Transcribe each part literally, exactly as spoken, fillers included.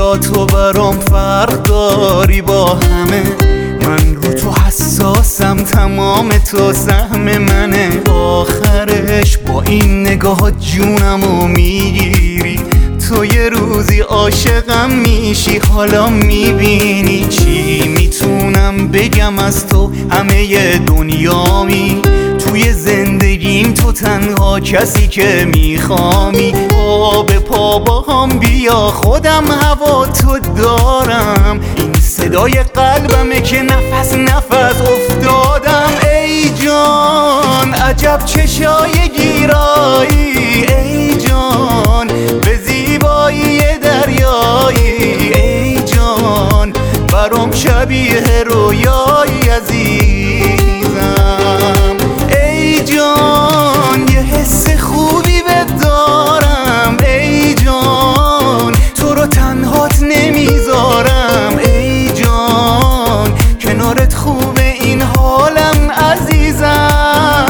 یا تو برام فرق داری با همه. من رو تو حساسم، تمام تو سهم منه. آخرش با این نگاه جونمو میگیری. تو یه روزی عاشقم میشی، حالا میبینی چی میتونم بگم از تو. همه دنیامی توی زندگیم، تو تنها کسی که میخوامی. پا به پا با هم بیا، خودم هوا تو دارم. این صدای قلبمه که نفس نفس افتادم. ای جان عجب چشای گیرایی، ای جان به زیبایی دریایی. ای جان برام شبیه رویایی عزیزم. ای جان یه حس خوبی بهت دارم. ای جان تو رو تنهات نمیذارم. ای جان کنارت خوبه این حالم عزیزم.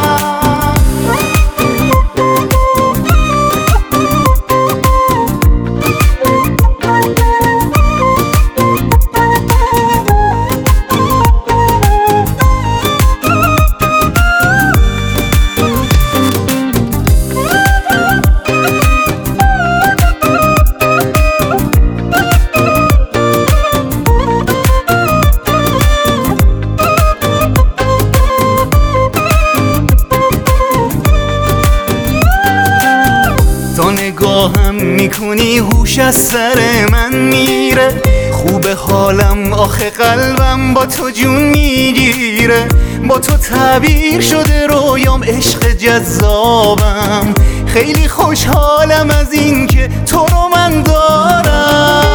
تا نگاهم میکنی هوش از سر من میره. خوب حالم آخه قلبم با تو جون میگیره. با تو تعبیر شده رویام، عشق جذابم. خیلی خوشحالم از این که تو رو من دارم.